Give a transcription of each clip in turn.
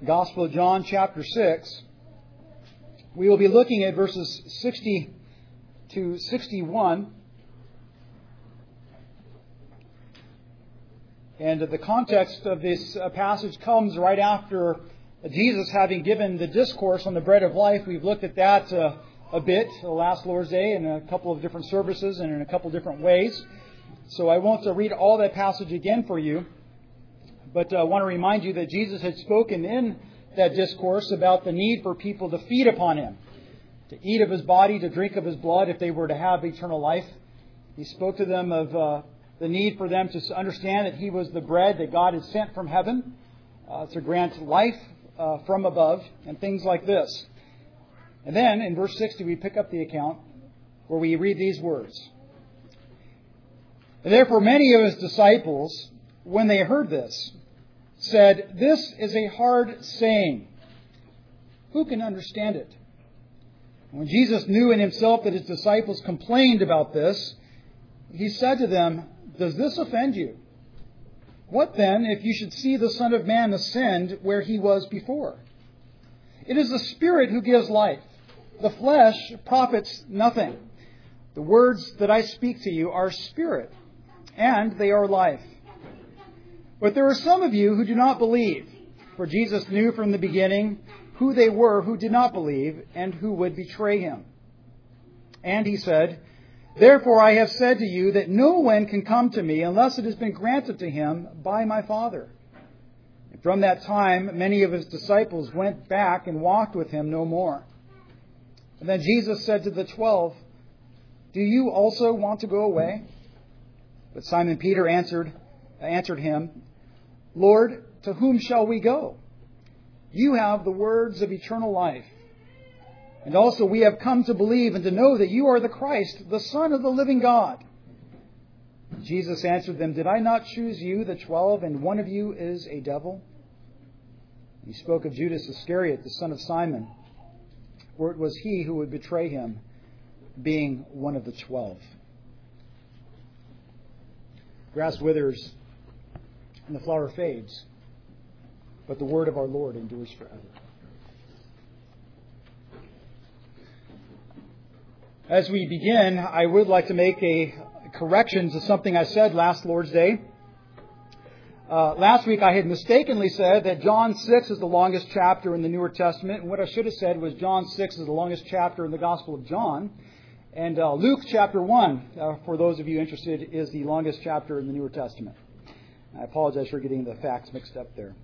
Gospel of John, chapter 6. We will be looking at verses 60 to 61. And the context of this passage comes right after Jesus having given the discourse on the bread of life. We've looked at that a bit last Lord's Day in a couple of different services and in a couple of different ways. So I won't read all that passage again for you. But I want to remind you that Jesus had spoken in that discourse about the need for people to feed upon Him, to eat of His body, to drink of His blood if they were to have eternal life. He spoke to them of the need for them to understand that He was the bread that God had sent from heaven to grant life from above and things like this. And then in verse 60 we pick up the account where we read these words. And therefore many of His disciples, when they heard this, said, "This is a hard saying. Who can understand it?" And when Jesus knew in Himself that His disciples complained about this, He said to them, "Does this offend you? What then if you should see the Son of Man ascend where He was before? It is the Spirit who gives life. The flesh profits nothing. The words that I speak to you are spirit, and they are life. But there are some of you who do not believe." For Jesus knew from the beginning who they were who did not believe and who would betray Him. And He said, "Therefore I have said to you that no one can come to me unless it has been granted to him by my Father." And from that time many of His disciples went back and walked with Him no more. And then Jesus said to the 12, "Do you also want to go away?" But Simon Peter answered Him, "Lord, to whom shall we go? You have the words of eternal life. And also we have come to believe and to know that you are the Christ, the Son of the living God." Jesus answered them, "Did I not choose you, the 12, and one of you is a devil?" He spoke of Judas Iscariot, the son of Simon, for it was he who would betray Him, being one of the 12. Grass withers and the flower fades, but the word of our Lord endures forever. As we begin, I would like to make a correction to something I said last Lord's Day. Last week I had mistakenly said that John 6 is the longest chapter in the Newer Testament, and what I should have said was John 6 is the longest chapter in the Gospel of John. And Luke chapter 1, for those of you interested, is the longest chapter in the Newer Testament. I apologize for getting the facts mixed up there.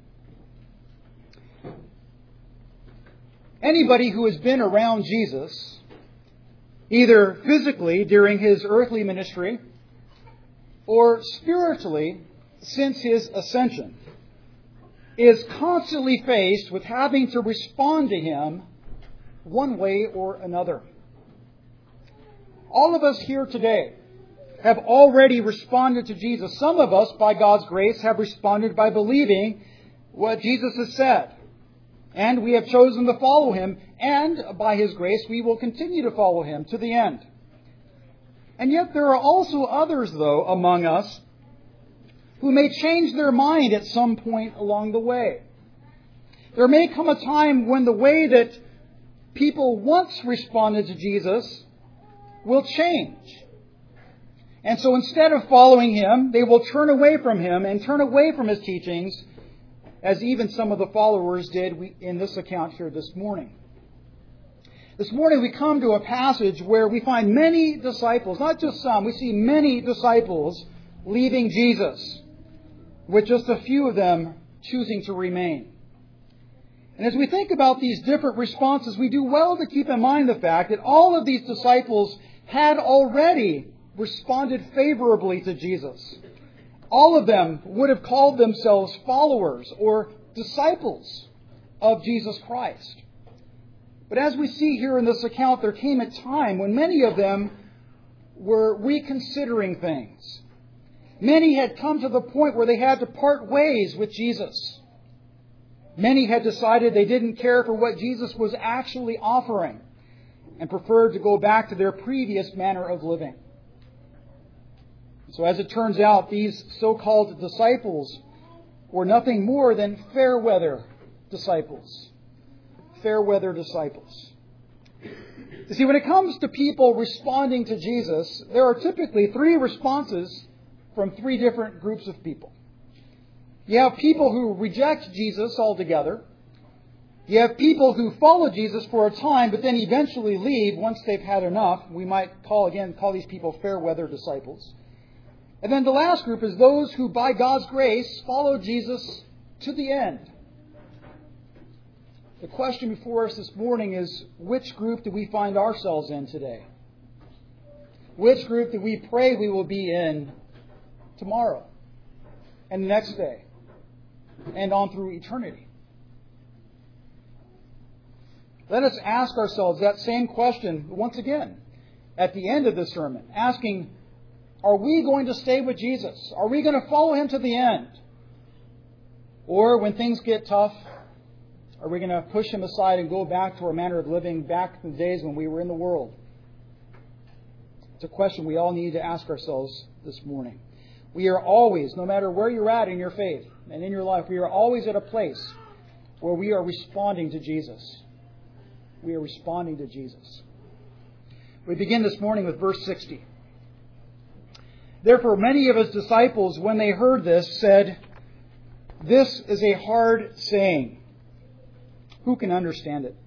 Anybody who has been around Jesus, either physically during His earthly ministry or spiritually since His ascension, is constantly faced with having to respond to Him one way or another. All of us here today have already responded to Jesus. Some of us, by God's grace, have responded by believing what Jesus has said. And we have chosen to follow Him. And by His grace, we will continue to follow Him to the end. And yet there are also others, though, among us who may change their mind at some point along the way. There may come a time when the way that people once responded to Jesus will change. And so instead of following Him, they will turn away from Him and turn away from His teachings, as even some of the followers did in this account here this morning. This morning we come to a passage where we find many disciples, not just some, we see many disciples leaving Jesus, with just a few of them choosing to remain. And as we think about these different responses, we do well to keep in mind the fact that all of these disciples had already responded favorably to Jesus. All of them would have called themselves followers or disciples of Jesus Christ. But as we see here in this account, there came a time when many of them were reconsidering things. Many had come to the point where they had to part ways with Jesus. Many had decided they didn't care for what Jesus was actually offering and preferred to go back to their previous manner of living. So as it turns out, these so-called disciples were nothing more than fair weather disciples. Fair weather disciples. You see, when it comes to people responding to Jesus, there are typically three responses from three different groups of people. You have people who reject Jesus altogether. You have people who follow Jesus for a time, but then eventually leave once they've had enough. We might call these people fair weather disciples. And then the last group is those who, by God's grace, follow Jesus to the end. The question before us this morning is, which group do we find ourselves in today? Which group do we pray we will be in tomorrow and the next day and on through eternity? Let us ask ourselves that same question once again at the end of this sermon, asking, are we going to stay with Jesus? Are we going to follow Him to the end? Or when things get tough, are we going to push Him aside and go back to our manner of living back in the days when we were in the world? It's a question we all need to ask ourselves this morning. We are always, no matter where you're at in your faith and in your life, we are always at a place where we are responding to Jesus. We are responding to Jesus. We begin this morning with verse 60. Therefore, many of His disciples, when they heard this, said, "This is a hard saying. Who can understand it?"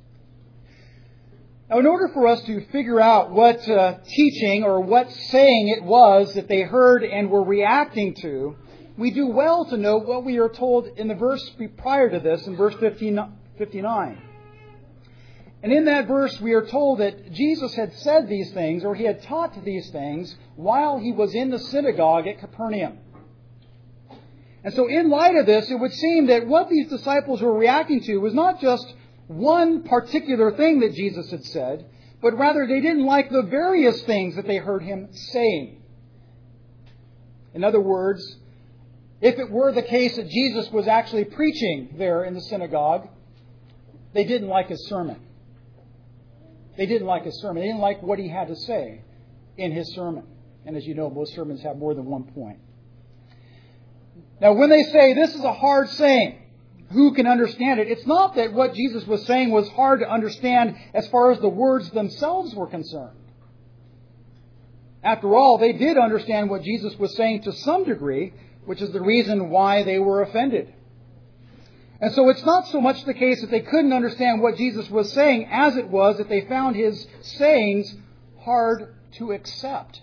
Now, in order for us to figure out what teaching or what saying it was that they heard and were reacting to, we do well to know what we are told in the verse prior to this, in verse 59. And in that verse, we are told that Jesus had said these things, or He had taught these things, while He was in the synagogue at Capernaum. And so in light of this, it would seem that what these disciples were reacting to was not just one particular thing that Jesus had said, but rather they didn't like the various things that they heard Him saying. In other words, if it were the case that Jesus was actually preaching there in the synagogue, they didn't like His sermon. They didn't like His sermon. They didn't like what He had to say in His sermon. And as you know, most sermons have more than one point. Now, when they say this is a hard saying, who can understand it? It's not that what Jesus was saying was hard to understand as far as the words themselves were concerned. After all, they did understand what Jesus was saying to some degree, which is the reason why they were offended. And so it's not so much the case that they couldn't understand what Jesus was saying as it was that they found His sayings hard to accept.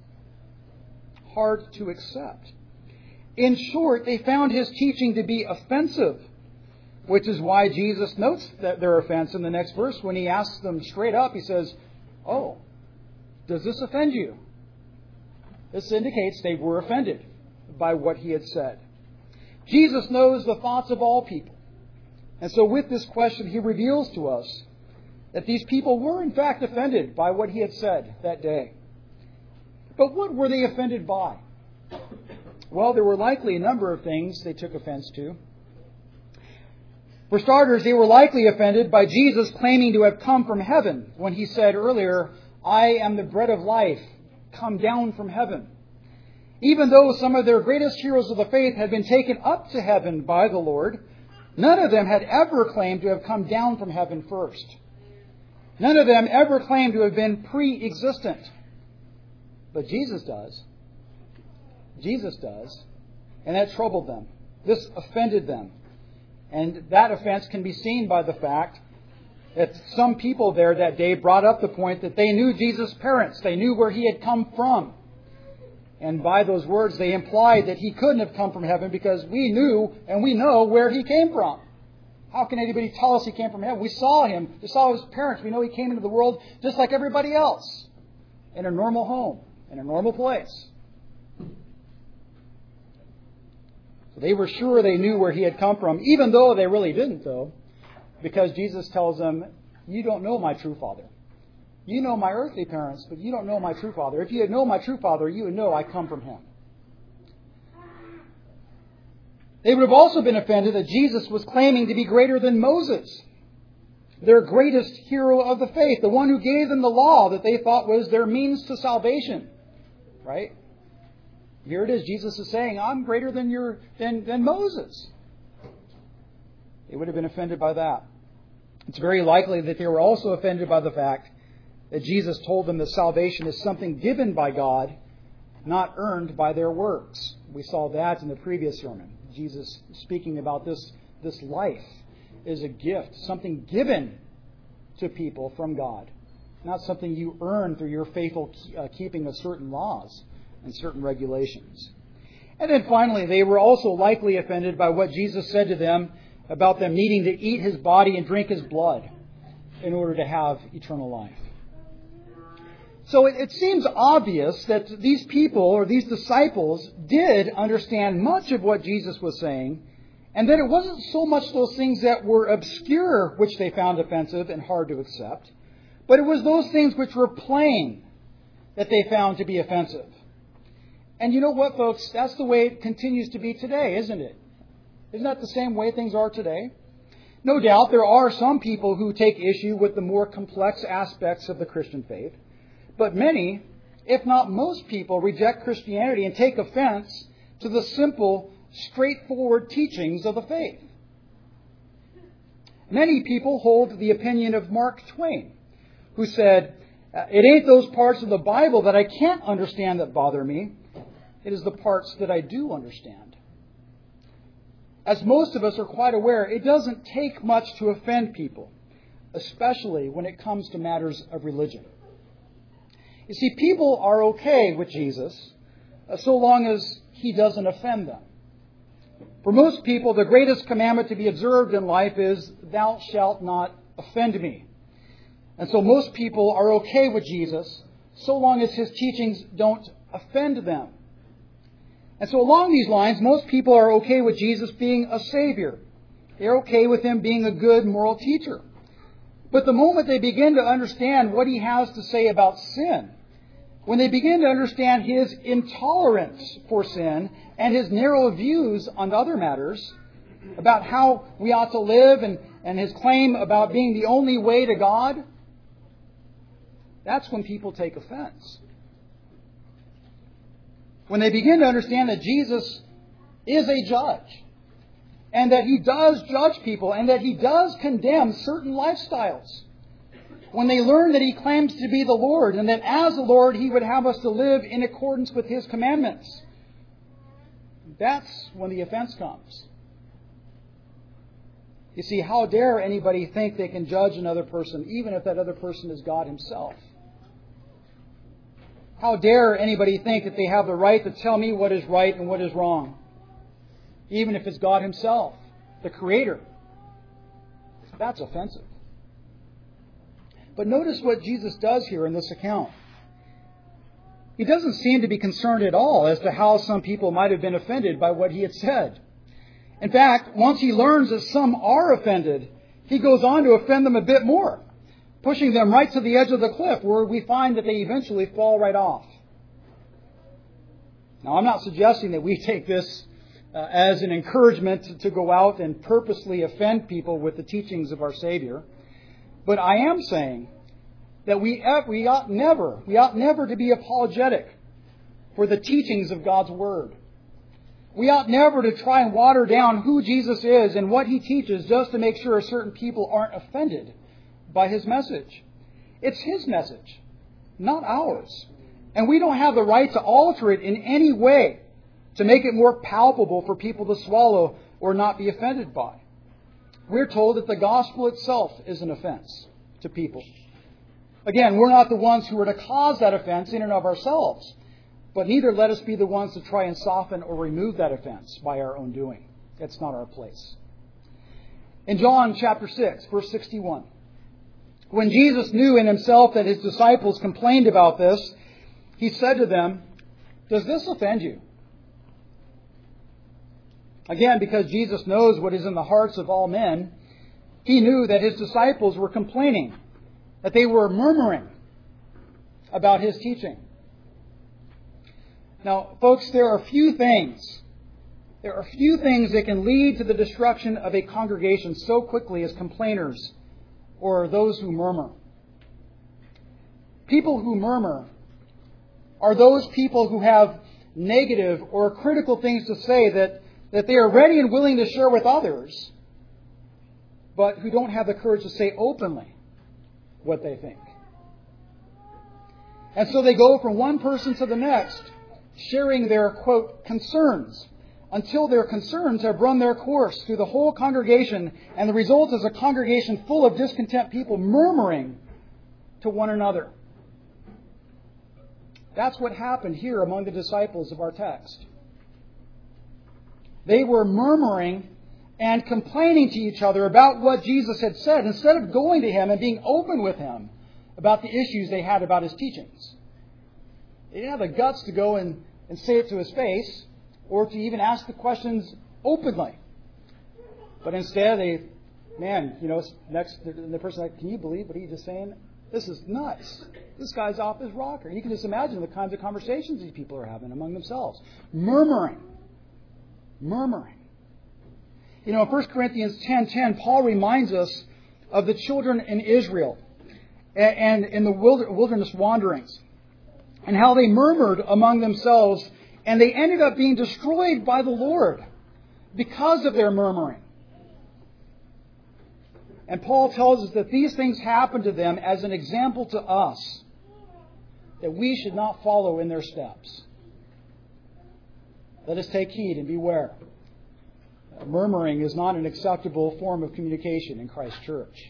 Hard to accept. In short, they found His teaching to be offensive, which is why Jesus notes that their offense in the next verse when He asks them straight up. He says, "Oh, does this offend you?" This indicates they were offended by what He had said. Jesus knows the thoughts of all people. And so with this question, He reveals to us that these people were in fact offended by what He had said that day. But what were they offended by? Well, there were likely a number of things they took offense to. For starters, they were likely offended by Jesus claiming to have come from heaven when He said earlier, "I am the bread of life, come down from heaven." Even though some of their greatest heroes of the faith had been taken up to heaven by the Lord, none of them had ever claimed to have come down from heaven first. None of them ever claimed to have been pre-existent. But Jesus does. Jesus does. And that troubled them. This offended them. And that offense can be seen by the fact that some people there that day brought up the point that they knew Jesus' parents. They knew where He had come from. And by those words, they implied that He couldn't have come from heaven because we knew and we know where He came from. How can anybody tell us He came from heaven? We saw Him. We saw His parents. We know He came into the world just like everybody else. In a normal home. In a normal place. So they were sure they knew where He had come from, even though they really didn't, though. Because Jesus tells them, "You don't know my true Father. You know my earthly parents, but you don't know my true Father. If you had known my true Father, you would know I come from Him." They would have also been offended that Jesus was claiming to be greater than Moses, their greatest hero of the faith, the one who gave them the law that they thought was their means to salvation. Right? Here it is. Jesus is saying, "I'm greater than Moses." They would have been offended by that. It's very likely that they were also offended by the fact that Jesus told them that salvation is something given by God, not earned by their works. We saw that in the previous sermon. Jesus speaking about this life is a gift, something given to people from God, not something you earn through your faithful keeping of certain laws and certain regulations. And then finally, they were also likely offended by what Jesus said to them about them needing to eat His body and drink His blood in order to have eternal life. So it seems obvious that these people or these disciples did understand much of what Jesus was saying, and that it wasn't so much those things that were obscure which they found offensive and hard to accept, but it was those things which were plain that they found to be offensive. And you know what, folks? That's the way it continues to be today, isn't it? Isn't that the same way things are today? No doubt there are some people who take issue with the more complex aspects of the Christian faith. But many, if not most people, reject Christianity and take offense to the simple, straightforward teachings of the faith. Many people hold the opinion of Mark Twain, who said, "It ain't those parts of the Bible that I can't understand that bother me. It is the parts that I do understand." As most of us are quite aware, it doesn't take much to offend people, especially when it comes to matters of religion. You see, people are okay with Jesus so long as He doesn't offend them. For most people, the greatest commandment to be observed in life is, "Thou shalt not offend me." And so most people are okay with Jesus so long as His teachings don't offend them. And so along these lines, most people are okay with Jesus being a Savior. They're okay with Him being a good moral teacher. But the moment they begin to understand what He has to say about sin, when they begin to understand His intolerance for sin and His narrow views on other matters, about how we ought to live and His claim about being the only way to God, that's when people take offense. When they begin to understand that Jesus is a judge, and that He does judge people, and that He does condemn certain lifestyles. When they learn that He claims to be the Lord, and that as the Lord He would have us to live in accordance with His commandments, that's when the offense comes. You see, how dare anybody think they can judge another person, even if that other person is God Himself? How dare anybody think that they have the right to tell me what is right and what is wrong, even if it's God Himself, the Creator? That's offensive. But notice what Jesus does here in this account. He doesn't seem to be concerned at all as to how some people might have been offended by what He had said. In fact, once He learns that some are offended, He goes on to offend them a bit more, pushing them right to the edge of the cliff, where we find that they eventually fall right off. Now, I'm not suggesting that we take this as an encouragement to go out and purposely offend people with the teachings of our Savior. But I am saying that we ought never to be apologetic for the teachings of God's Word. We ought never to try and water down who Jesus is and what He teaches just to make sure certain people aren't offended by His message. It's His message, not ours. And we don't have the right to alter it in any way to make it more palpable for people to swallow or not be offended by. We're told that the gospel itself is an offense to people. Again, we're not the ones who are to cause that offense in and of ourselves, but neither let us be the ones to try and soften or remove that offense by our own doing. That's not our place. In John chapter 6, verse 61, when Jesus knew in Himself that His disciples complained about this, He said to them, "Does this offend you?" Again, because Jesus knows what is in the hearts of all men, He knew that His disciples were complaining, that they were murmuring about His teaching. Now, folks, there are few things that can lead to the destruction of a congregation so quickly as complainers or those who murmur. People who murmur are those people who have negative or critical things to say that they are ready and willing to share with others, but who don't have the courage to say openly what they think. And so they go from one person to the next, sharing their, quote, concerns, until their concerns have run their course through the whole congregation, and the result is a congregation full of discontent people murmuring to one another. That's what happened here among the disciples of our text. They were murmuring and complaining to each other about what Jesus had said, instead of going to Him and being open with Him about the issues they had about His teachings. They didn't have the guts to go and say it to His face, or to even ask the questions openly. But instead, the person's like, can you believe what he's just saying? This is nuts. This guy's off his rocker. You can just imagine the kinds of conversations these people are having among themselves. Murmuring. In 1 Corinthians 10:10, Paul reminds us of the children in Israel and in the wilderness wanderings, and how they murmured among themselves, and they ended up being destroyed by the Lord because of their murmuring. And Paul tells us that these things happened to them as an example to us, that we should not follow in their steps. Let us take heed and beware. Murmuring is not an acceptable form of communication in Christ's church.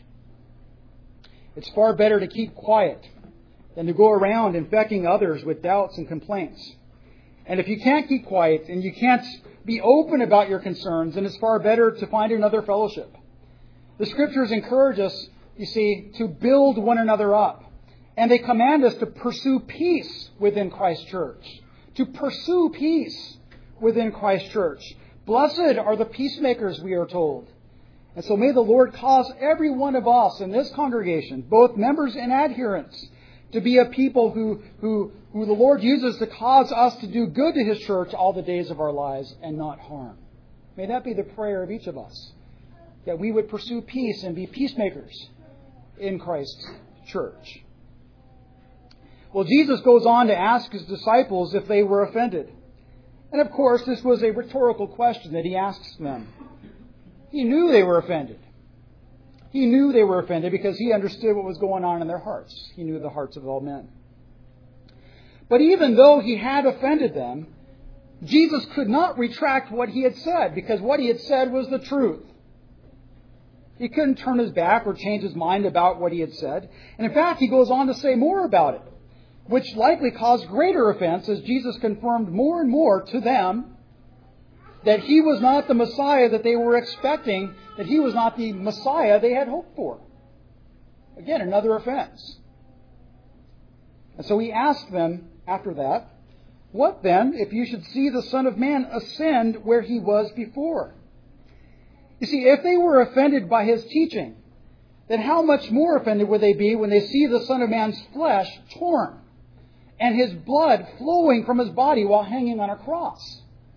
It's far better to keep quiet than to go around infecting others with doubts and complaints. And if you can't keep quiet and you can't be open about your concerns, then it's far better to find another fellowship. The Scriptures encourage us, you see, to build one another up. And they command us to pursue peace within Christ's church. To pursue peace within Christ's church. Blessed are the peacemakers, we are told. And so may the Lord cause every one of us in this congregation, both members and adherents, to be a people who the Lord uses to cause us to do good to His church all the days of our lives and not harm. May that be the prayer of each of us, that we would pursue peace and be peacemakers in Christ's church. Well, Jesus goes on to ask His disciples if they were offended. And of course, this was a rhetorical question that He asks them. He knew they were offended. He knew they were offended because He understood what was going on in their hearts. He knew the hearts of all men. But even though He had offended them, Jesus could not retract what He had said, because what He had said was the truth. He couldn't turn His back or change His mind about what He had said. And in fact, He goes on to say more about it, which likely caused greater offense as Jesus confirmed more and more to them that He was not the Messiah that they were expecting, that He was not the Messiah they had hoped for. Again, another offense. And so He asked them after that, what then if you should see the Son of Man ascend where He was before? You see, if they were offended by His teaching, then how much more offended would they be when they see the Son of Man's flesh torn and His blood flowing from His body while hanging on a cross?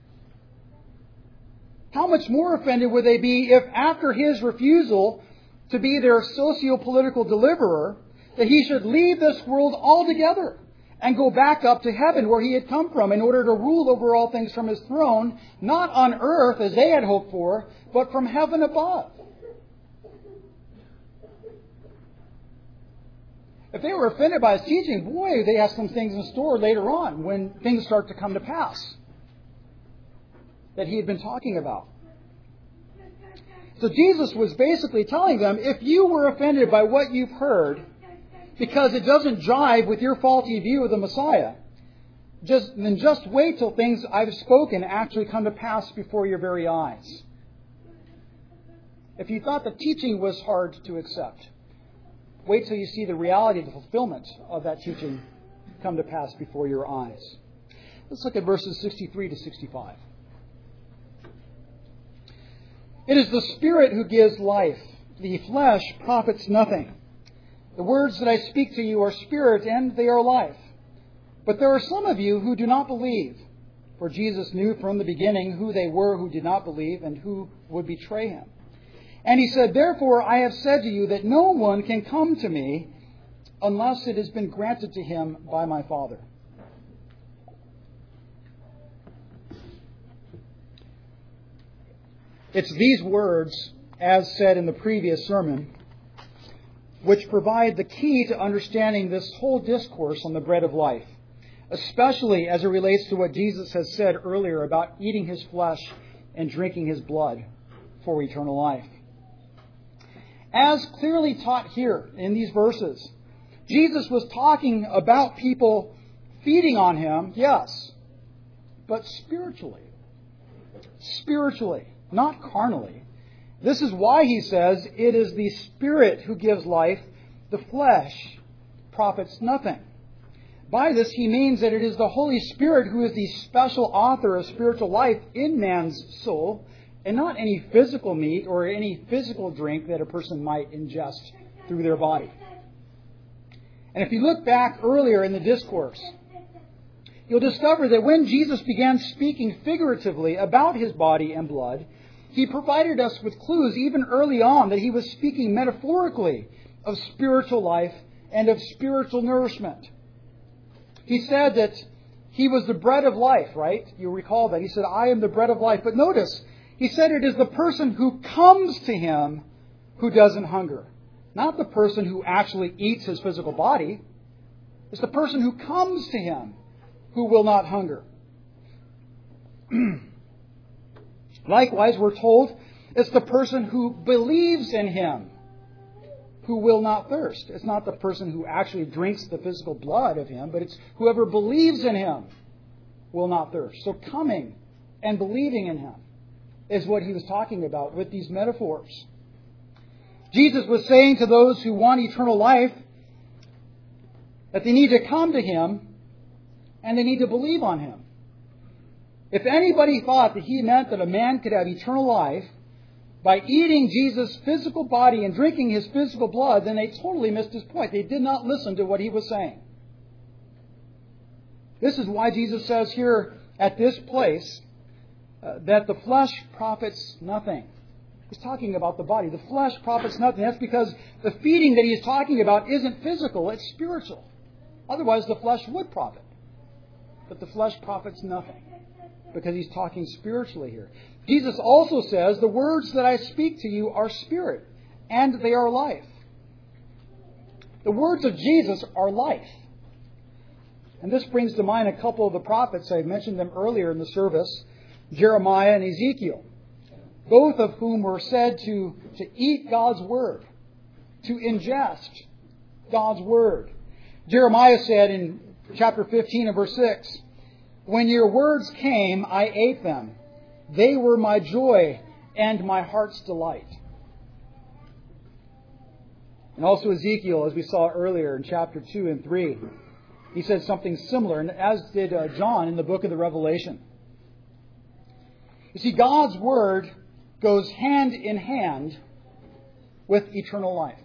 How much more offended would they be if after His refusal to be their socio-political deliverer, that He should leave this world altogether and go back up to heaven where He had come from in order to rule over all things from His throne, not on earth as they had hoped for, but from heaven above? If they were offended by His teaching, boy, they have some things in store later on when things start to come to pass that He had been talking about. So Jesus was basically telling them, if you were offended by what you've heard, because it doesn't jive with your faulty view of the Messiah, then just wait till things I've spoken actually come to pass before your very eyes. If you thought the teaching was hard to accept, wait till you see the reality of the fulfillment of that teaching come to pass before your eyes. Let's look at verses 63 to 65. It is the Spirit who gives life. The flesh profits nothing. The words that I speak to you are spirit and they are life. But there are some of you who do not believe. For Jesus knew from the beginning who they were who did not believe and who would betray Him. And He said, therefore I have said to you that no one can come to me unless it has been granted to him by my Father. It's these words as said in the previous sermon, which provide the key to understanding this whole discourse on the bread of life, especially as it relates to what Jesus has said earlier about eating his flesh and drinking his blood for eternal life. As clearly taught here in these verses, Jesus was talking about people feeding on him, yes, but spiritually. Spiritually, not carnally. This is why he says it is the Spirit who gives life, the flesh profits nothing. By this he means that it is the Holy Spirit who is the special author of spiritual life in man's soul, and not any physical meat or any physical drink that a person might ingest through their body. And if you look back earlier in the discourse, you'll discover that when Jesus began speaking figuratively about his body and blood, he provided us with clues even early on that he was speaking metaphorically of spiritual life and of spiritual nourishment. He said that he was the bread of life, right? You recall that. He said, I am the bread of life. But notice, he said it is the person who comes to him who doesn't hunger. Not the person who actually eats his physical body. It's the person who comes to him who will not hunger. Likewise, we're told it's the person who believes in him who will not thirst. It's not the person who actually drinks the physical blood of him, but it's whoever believes in him will not thirst. So coming and believing in him is what he was talking about with these metaphors. Jesus was saying to those who want eternal life that they need to come to him and they need to believe on him. If anybody thought that he meant that a man could have eternal life by eating Jesus' physical body and drinking his physical blood, then they totally missed his point. They did not listen to what he was saying. This is why Jesus says here at this place that the flesh profits nothing. He's talking about the body. The flesh profits nothing. That's because the feeding that he's talking about isn't physical, it's spiritual. Otherwise, the flesh would profit. But the flesh profits nothing, because he's talking spiritually here. Jesus also says, the words that I speak to you are spirit, and they are life. The words of Jesus are life. And this brings to mind a couple of the prophets. I mentioned them earlier in the service, Jeremiah and Ezekiel, both of whom were said to eat God's Word, to ingest God's Word. Jeremiah said in chapter 15 and verse 6, when your words came, I ate them. They were my joy and my heart's delight. And also Ezekiel, as we saw earlier in chapter 2 and 3, he said something similar, and as did John in the book of the Revelation. You see, God's Word goes hand in hand with eternal life.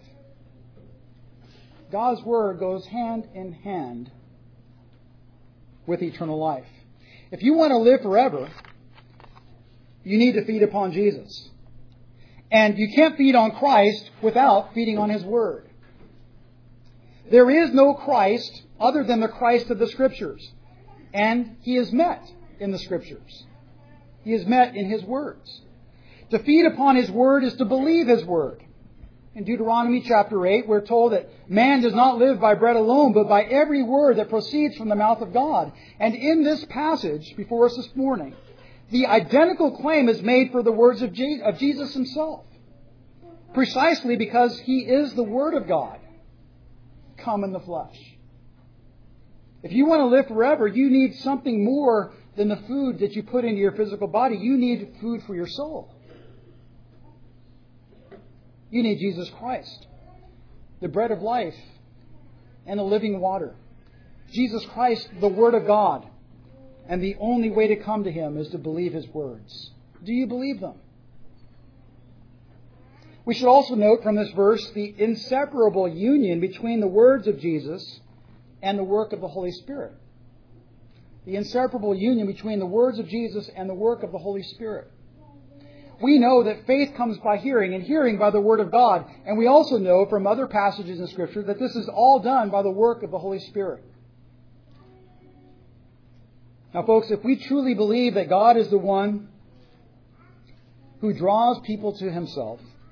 God's Word goes hand in hand with eternal life. If you want to live forever, you need to feed upon Jesus. And you can't feed on Christ without feeding on His Word. There is no Christ other than the Christ of the Scriptures. And He is met in the Scriptures. He is met in His words. To feed upon His Word is to believe His Word. In Deuteronomy chapter 8, we're told that man does not live by bread alone, but by every word that proceeds from the mouth of God. And in this passage before us this morning, the identical claim is made for the words of Jesus Himself. Precisely because He is the Word of God, come in the flesh. If you want to live forever, you need something more than the food that you put into your physical body. You need food for your soul. You need Jesus Christ, the bread of life and the living water. Jesus Christ, the Word of God. And the only way to come to Him is to believe His words. Do you believe them? We should also note from this verse the inseparable union between the words of Jesus and the work of the Holy Spirit. The inseparable union between the words of Jesus and the work of the Holy Spirit. We know that faith comes by hearing, and hearing by the Word of God. And we also know from other passages in Scripture that this is all done by the work of the Holy Spirit. Now, folks, if we truly believe that God is the one who draws people to Himself,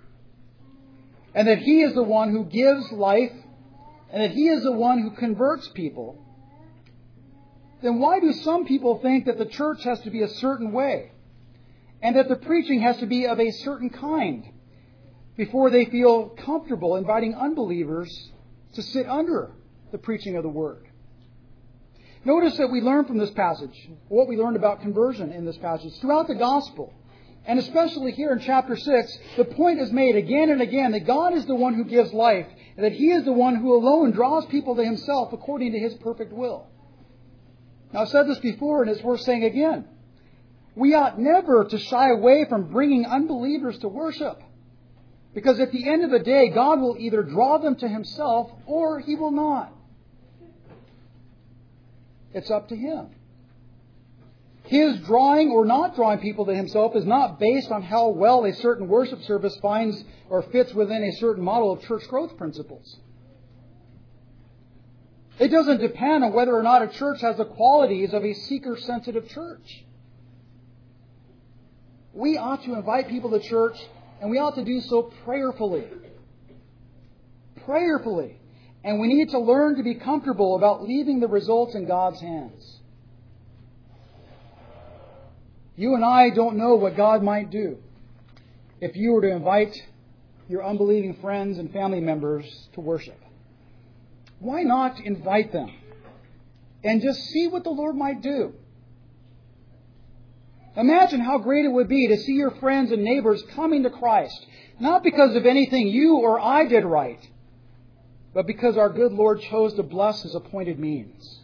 and that He is the one who gives life, and that He is the one who converts people, then why do some people think that the church has to be a certain way, and that the preaching has to be of a certain kind, before they feel comfortable inviting unbelievers to sit under the preaching of the Word? Notice that we learn from this passage, what we learned about conversion in this passage, throughout the Gospel, and especially here in chapter 6, the point is made again and again that God is the one who gives life, and that He is the one who alone draws people to Himself according to His perfect will. Now, I've said this before, and it's worth saying again. We ought never to shy away from bringing unbelievers to worship, because at the end of the day, God will either draw them to Himself or He will not. It's up to Him. His drawing or not drawing people to Himself is not based on how well a certain worship service finds or fits within a certain model of church growth principles. It doesn't depend on whether or not a church has the qualities of a seeker-sensitive church. We ought to invite people to church, and we ought to do so prayerfully. Prayerfully. And we need to learn to be comfortable about leaving the results in God's hands. You and I don't know what God might do if you were to invite your unbelieving friends and family members to worship. Why not invite them and just see what the Lord might do? Imagine how great it would be to see your friends and neighbors coming to Christ, not because of anything you or I did right, but because our good Lord chose to bless His appointed means.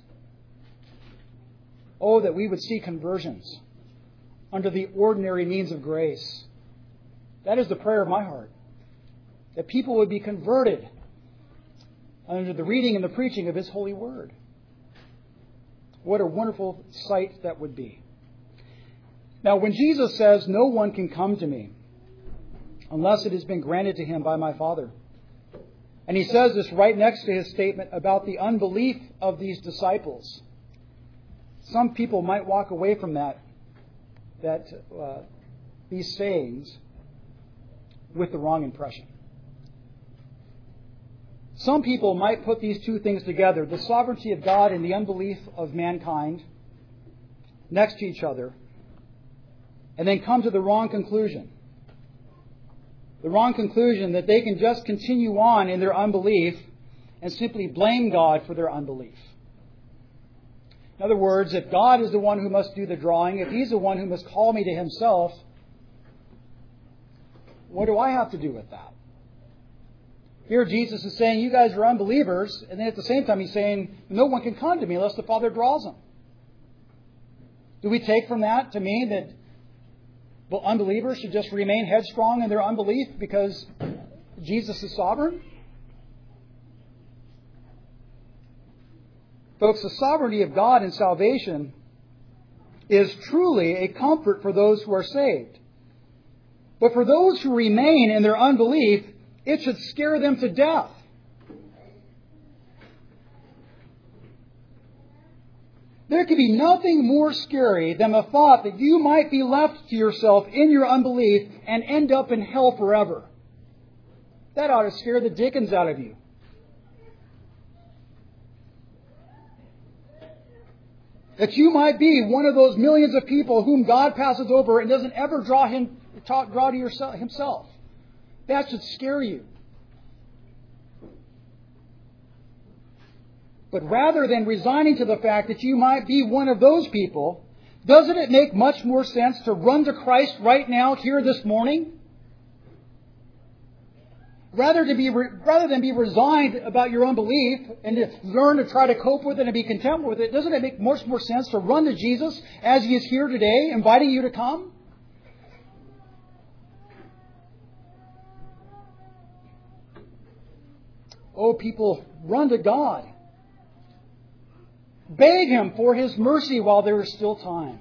Oh, that we would see conversions under the ordinary means of grace. That is the prayer of my heart. That people would be converted under the reading and the preaching of His holy word. What a wonderful sight that would be. Now, when Jesus says, "No one can come to me unless it has been granted to him by my Father," and He says this right next to His statement about the unbelief of these disciples, some people might walk away from these sayings with the wrong impression. Some people might put these two things together, the sovereignty of God and the unbelief of mankind, next to each other, and then come to the wrong conclusion. The wrong conclusion that they can just continue on in their unbelief and simply blame God for their unbelief. In other words, if God is the one who must do the drawing, if He's the one who must call me to Himself, what do I have to do with that? Here Jesus is saying, you guys are unbelievers, and then at the same time He's saying, no one can come to me unless the Father draws them. Do we take from that to mean that unbelievers should just remain headstrong in their unbelief because Jesus is sovereign? Folks, the sovereignty of God in salvation is truly a comfort for those who are saved. But for those who remain in their unbelief, it should scare them to death. There could be nothing more scary than the thought that you might be left to yourself in your unbelief and end up in hell forever. That ought to scare the dickens out of you. That you might be one of those millions of people whom God passes over and doesn't ever draw to Himself. That should scare you. But rather than resigning to the fact that you might be one of those people, doesn't it make much more sense to run to Christ right now, here this morning? Rather than be resigned about your unbelief and to learn to try to cope with it and be content with it, doesn't it make much more sense to run to Jesus as He is here today, inviting you to come? Oh, people, run to God. Beg Him for His mercy while there is still time.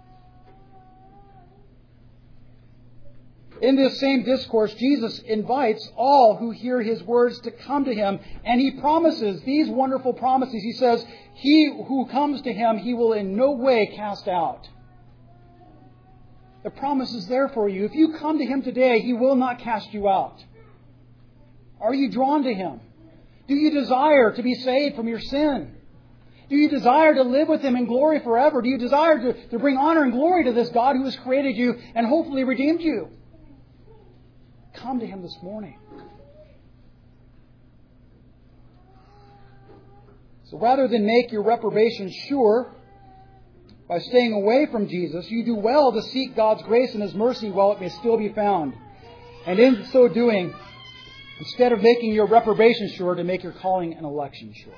In this same discourse, Jesus invites all who hear His words to come to Him, and He promises these wonderful promises. He says, he who comes to Him, He will in no way cast out. The promise is there for you. If you come to Him today, He will not cast you out. Are you drawn to Him? Do you desire to be saved from your sin? Do you desire to live with Him in glory forever? Do you desire to bring honor and glory to this God who has created you and hopefully redeemed you? Come to Him this morning. So rather than make your reprobation sure by staying away from Jesus, you do well to seek God's grace and His mercy while it may still be found. And in so doing, instead of making your reprobation sure, to make your calling and election sure.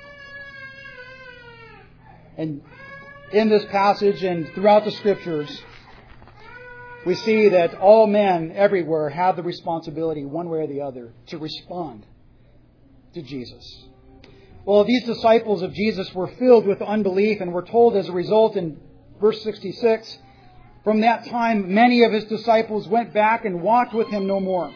And in this passage and throughout the Scriptures, we see that all men everywhere have the responsibility, one way or the other, to respond to Jesus. Well, these disciples of Jesus were filled with unbelief, and we're told as a result in verse 66, from that time many of His disciples went back and walked with Him no more.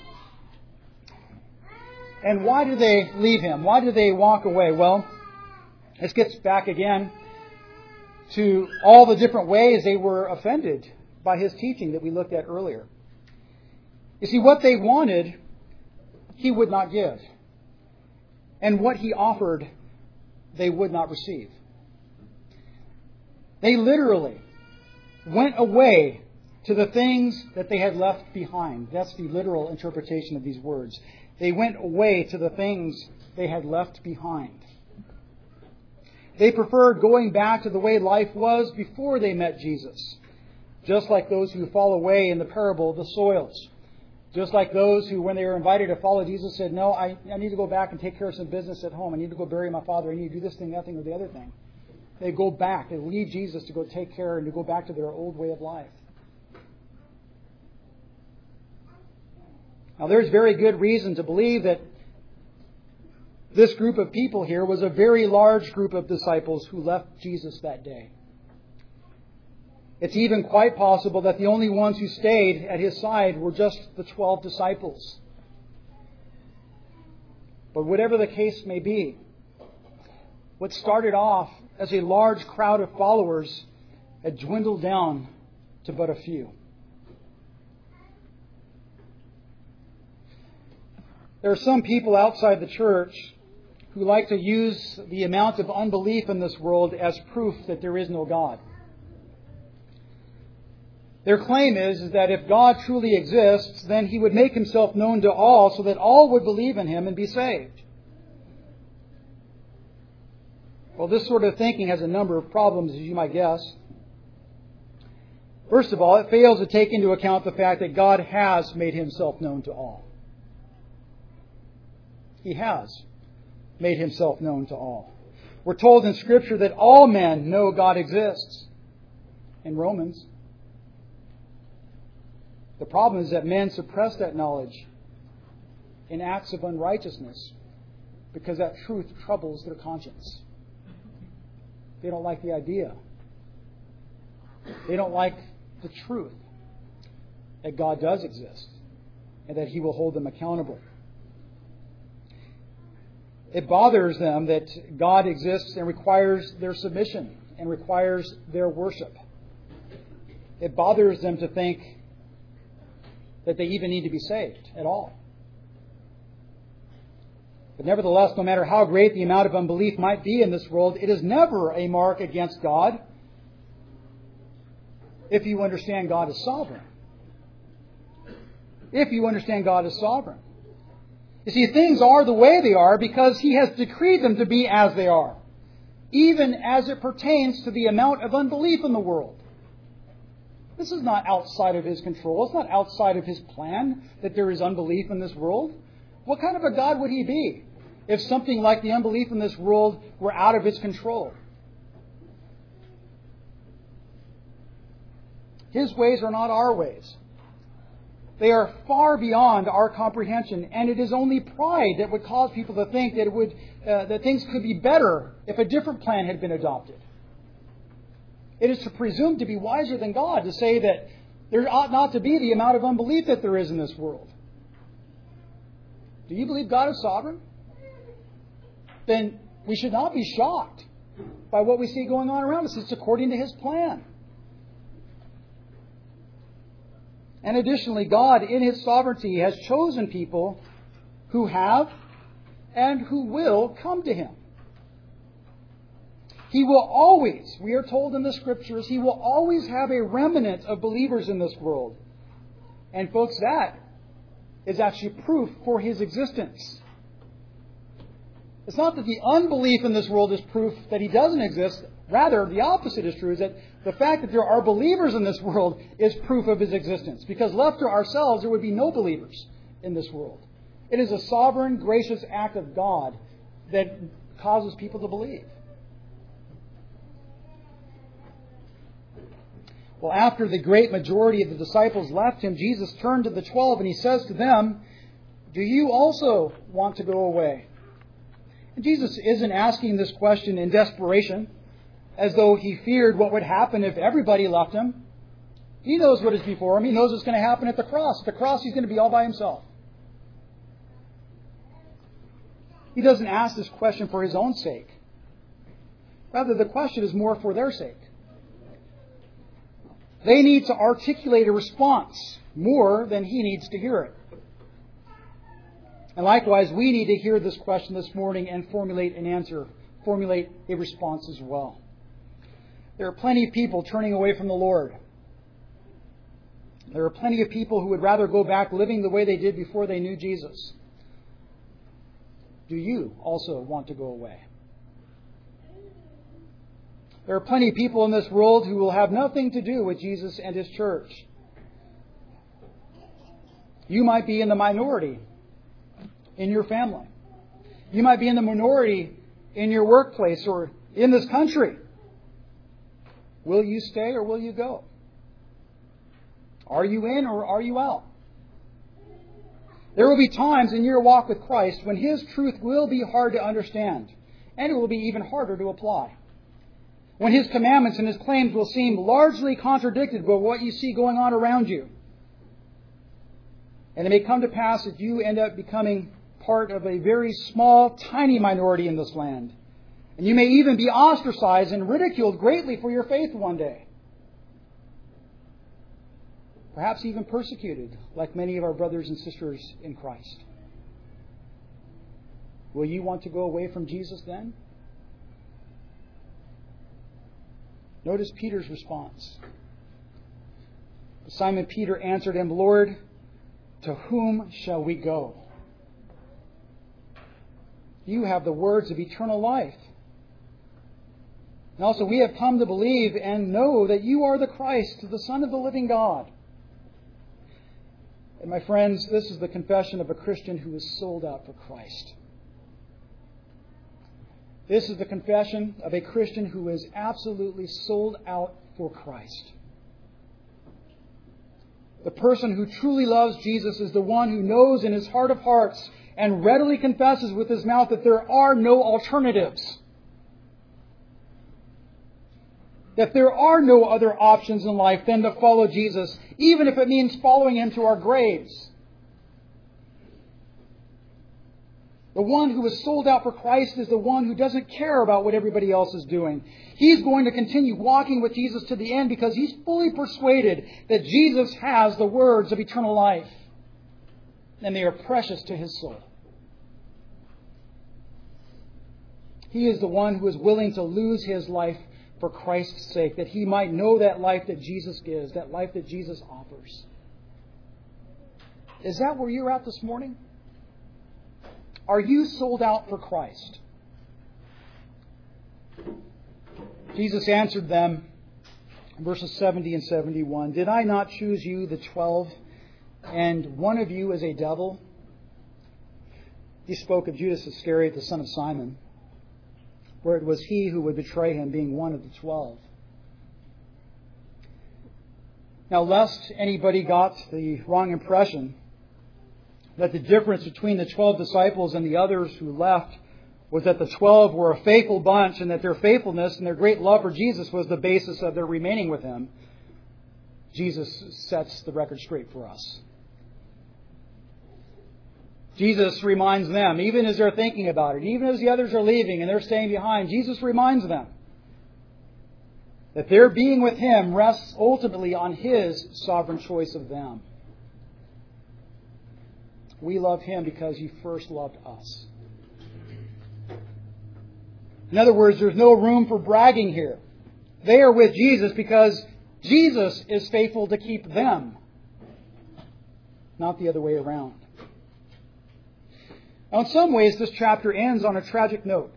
And why did they leave Him? Why did they walk away? Well, this gets back again to all the different ways they were offended by His teaching that we looked at earlier. You see, what they wanted, He would not give. And what He offered, they would not receive. They literally went away to the things that they had left behind. That's the literal interpretation of these words. They went away to the things they had left behind. They preferred going back to the way life was before they met Jesus. Just like those who fall away in the parable of the soils. Just like those who, when they were invited to follow Jesus, said, no, I need to go back and take care of some business at home. I need to go bury my father. I need to do this thing, that thing, or the other thing. They go back. They leave Jesus to go take care and to go back to their old way of life. Now, there's very good reason to believe that this group of people here was a very large group of disciples who left Jesus that day. It's even quite possible that the only ones who stayed at His side were just the 12 disciples. But whatever the case may be, what started off as a large crowd of followers had dwindled down to but a few. There are some people outside the church who like to use the amount of unbelief in this world as proof that there is no God. Their claim is that if God truly exists, then He would make Himself known to all so that all would believe in Him and be saved. Well, this sort of thinking has a number of problems, as you might guess. First of all, it fails to take into account the fact that God has made Himself known to all. He has made Himself known to all. We're told in Scripture that all men know God exists. In Romans. The problem is that men suppress that knowledge in acts of unrighteousness because that truth troubles their conscience. They don't like the idea. They don't like the truth that God does exist and that He will hold them accountable. It bothers them that God exists and requires their submission and requires their worship. It bothers them to think that they even need to be saved at all. But nevertheless, no matter how great the amount of unbelief might be in this world, it is never a mark against God if you understand God as sovereign. If you understand God as sovereign. You see, things are the way they are because He has decreed them to be as they are, even as it pertains to the amount of unbelief in the world. This is not outside of His control. It's not outside of His plan that there is unbelief in this world. What kind of a God would He be if something like the unbelief in this world were out of His control? His ways are not our ways. They are far beyond our comprehension, and it is only pride that would cause people to think that that things could be better if a different plan had been adopted. It is to presume to be wiser than God to say that there ought not to be the amount of unbelief that there is in this world. Do you believe God is sovereign? Then we should not be shocked by what we see going on around us. It's according to His plan. And additionally, God, in His sovereignty, has chosen people who have and who will come to Him. He will always, we are told in the Scriptures, He will always have a remnant of believers in this world. And folks, that is actually proof for His existence. It's not that the unbelief in this world is proof that He doesn't exist. Rather, the opposite is true, is that the fact that there are believers in this world is proof of His existence. Because left to ourselves, there would be no believers in this world. It is a sovereign, gracious act of God that causes people to believe. Well, after the great majority of the disciples left Him, Jesus turned to the 12 and He says to them, "Do you also want to go away?" And Jesus isn't asking this question in desperation, as though He feared what would happen if everybody left Him. He knows what is before Him. He knows what's going to happen at the cross. At the cross, He's going to be all by Himself. He doesn't ask this question for His own sake. Rather, the question is more for their sake. They need to articulate a response more than He needs to hear it. And likewise, we need to hear this question this morning and formulate an answer, formulate a response as well. There are plenty of people turning away from the Lord. There are plenty of people who would rather go back living the way they did before they knew Jesus. Do you also want to go away? There are plenty of people in this world who will have nothing to do with Jesus and His church. You might be in the minority in your family. You might be in the minority in your workplace or in this country. Will you stay or will you go? Are you in or are you out? There will be times in your walk with Christ when His truth will be hard to understand, and it will be even harder to apply. When His commandments and His claims will seem largely contradicted by what you see going on around you. And it may come to pass that you end up becoming part of a very small, tiny minority in this land. And you may even be ostracized and ridiculed greatly for your faith one day. Perhaps even persecuted, like many of our brothers and sisters in Christ. Will you want to go away from Jesus then? Notice Peter's response. Simon Peter answered Him, "Lord, to whom shall we go? You have the words of eternal life. And also we have come to believe and know that You are the Christ, the Son of the living God." And my friends, this is the confession of a Christian who is sold out for Christ. This is the confession of a Christian who is absolutely sold out for Christ. The person who truly loves Jesus is the one who knows in his heart of hearts and readily confesses with his mouth that there are no alternatives. That there are no other options in life than to follow Jesus, even if it means following Him to our graves. The one who is sold out for Christ is the one who doesn't care about what everybody else is doing. He's going to continue walking with Jesus to the end because he's fully persuaded that Jesus has the words of eternal life. And they are precious to his soul. He is the one who is willing to lose his life for Christ's sake, that he might know that life that Jesus gives, that life that Jesus offers. Is that where you're at this morning? Are you sold out for Christ? Jesus answered them, verses 70 and 71, "Did I not choose you, the 12, and one of you is a devil?" He spoke of Judas Iscariot, the son of Simon, for it was he who would betray him, being one of the 12. Now, lest anybody got the wrong impression that the difference between the 12 disciples and the others who left was that the 12 were a faithful bunch and that their faithfulness and their great love for Jesus was the basis of their remaining with Him, Jesus sets the record straight for us. Jesus reminds them, even as they're thinking about it, even as the others are leaving and they're staying behind, Jesus reminds them that their being with Him rests ultimately on His sovereign choice of them. We love Him because He first loved us. In other words, there's no room for bragging here. They are with Jesus because Jesus is faithful to keep them, not the other way around. Now, in some ways, this chapter ends on a tragic note.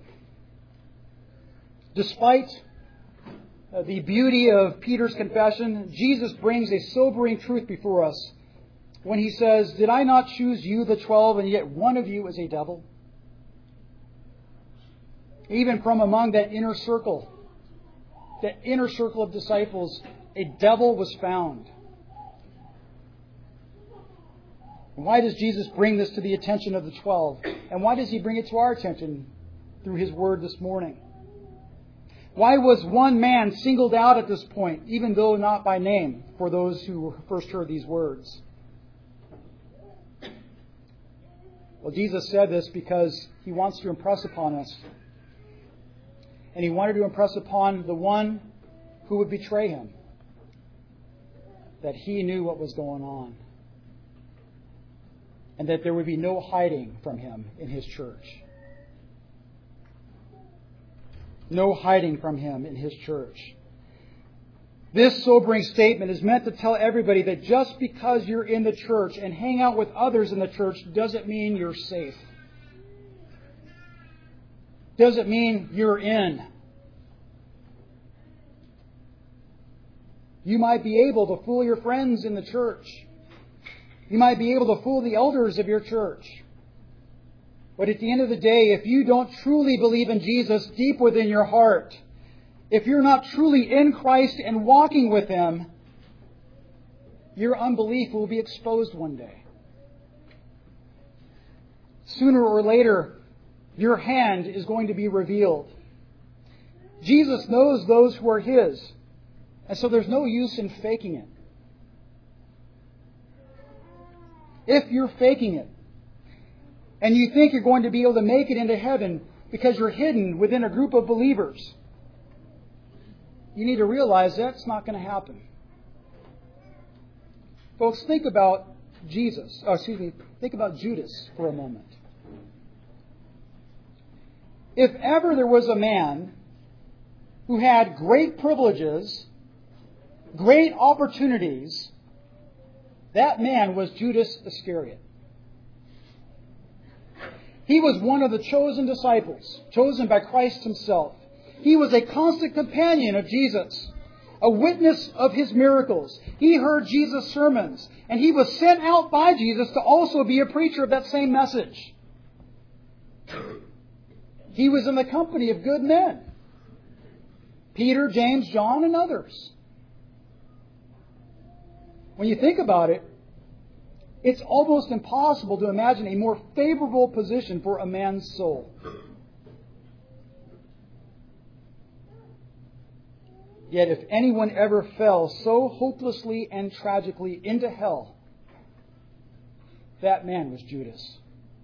Despite the beauty of Peter's confession, Jesus brings a sobering truth before us when He says, "Did I not choose you, the 12, and yet one of you is a devil?" Even from among that inner circle of disciples, a devil was found. And why does Jesus bring this to the attention of the 12? And why does He bring it to our attention through His Word this morning? Why was one man singled out at this point, even though not by name, for those who first heard these words? Well, Jesus said this because He wants to impress upon us. And He wanted to impress upon the one who would betray Him that He knew what was going on. And that there would be no hiding from Him in His church. No hiding from Him in His church. This sobering statement is meant to tell everybody that just because you're in the church and hang out with others in the church doesn't mean you're safe. Doesn't mean you're in. You might be able to fool your friends in the church. You might be able to fool the elders of your church. But at the end of the day, if you don't truly believe in Jesus deep within your heart, if you're not truly in Christ and walking with Him, your unbelief will be exposed one day. Sooner or later, your hand is going to be revealed. Jesus knows those who are His, and so there's no use in faking it. If you're faking it, and you think you're going to be able to make it into heaven because you're hidden within a group of believers, you need to realize that's not going to happen. Folks, think about think about Judas for a moment. If ever there was a man who had great privileges, great opportunities, that man was Judas Iscariot. He was one of the chosen disciples, chosen by Christ Himself. He was a constant companion of Jesus, a witness of His miracles. He heard Jesus' sermons, and he was sent out by Jesus to also be a preacher of that same message. He was in the company of good men. Peter, James, John, and others. When you think about it, it's almost impossible to imagine a more favorable position for a man's soul. Yet if anyone ever fell so hopelessly and tragically into hell, that man was Judas.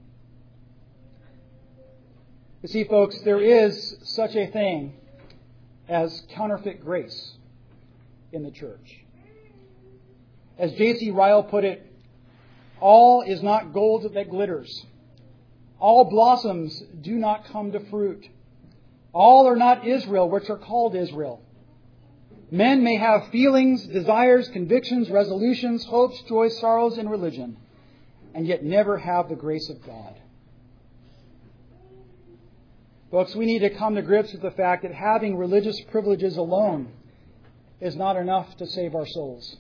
You see, folks, there is such a thing as counterfeit grace in the church. As J.C. Ryle put it, all is not gold that glitters. All blossoms do not come to fruit. All are not Israel, which are called Israel. Men may have feelings, desires, convictions, resolutions, hopes, joys, sorrows, and religion, and yet never have the grace of God. Folks, we need to come to grips with the fact that having religious privileges alone is not enough to save our souls.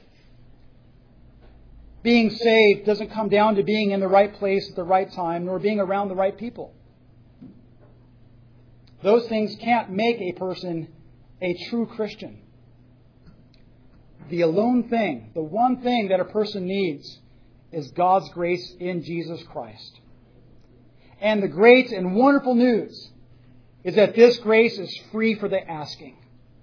Being saved doesn't come down to being in the right place at the right time, nor being around the right people. Those things can't make a person a true Christian. The alone thing, the one thing that a person needs is God's grace in Jesus Christ. And the great and wonderful news is that this grace is free for the asking.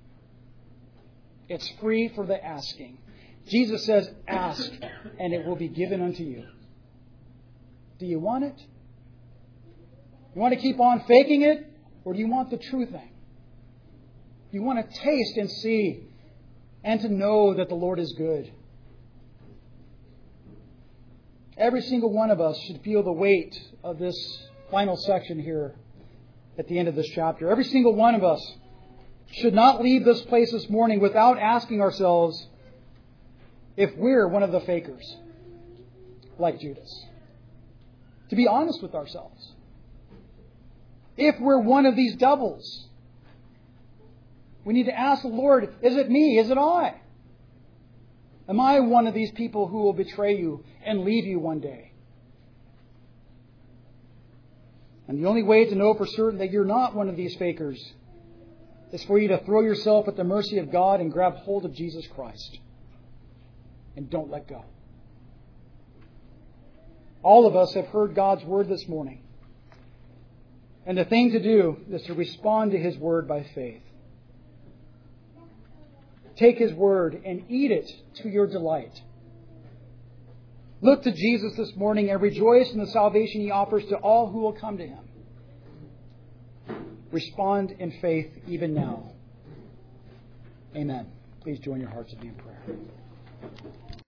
It's free for the asking. Jesus says, ask, and it will be given unto you. Do you want it? You want to keep on faking it? Or do you want the true thing? You want to taste and see and to know that the Lord is good. Every single one of us should feel the weight of this final section here at the end of this chapter. Every single one of us should not leave this place this morning without asking ourselves if we're one of the fakers, like Judas. To be honest with ourselves. If we're one of these doubles, we need to ask the Lord, is it me? Is it I? Am I one of these people who will betray you and leave you one day? And the only way to know for certain that you're not one of these fakers is for you to throw yourself at the mercy of God and grab hold of Jesus Christ. And don't let go. All of us have heard God's Word this morning. And the thing to do is to respond to His Word by faith. Take His Word and eat it to your delight. Look to Jesus this morning and rejoice in the salvation He offers to all who will come to Him. Respond in faith even now. Amen. Please join your hearts in prayer.